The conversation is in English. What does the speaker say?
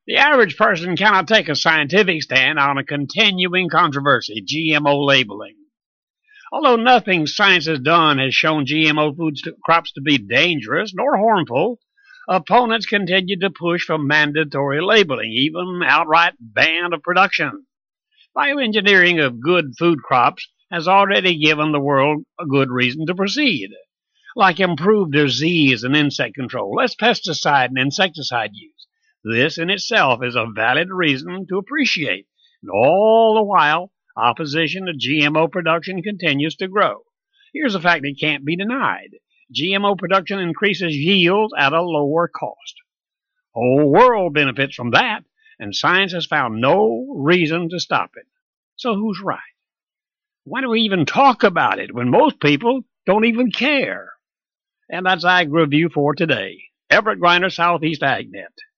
The average person cannot take a scientific stand on a continuing controversy, GMO labeling. Although nothing science has done has shown GMO food crops to be dangerous nor harmful, opponents continue to push for mandatory labeling, even outright ban of production. Bioengineering of good food crops has already given the world a good reason to proceed, like improved disease and insect control, less pesticide and insecticide use. This in itself is a valid reason to appreciate, and all the while, opposition to GMO production continues to grow. Here's a fact that can't be denied. GMO production increases yields at a lower cost. The whole world benefits from that, and science has found no reason to stop it. So who's right? Why do we even talk about it when most people don't even care? And that's Ag Review for today. Everett Griner, Southeast AgNet.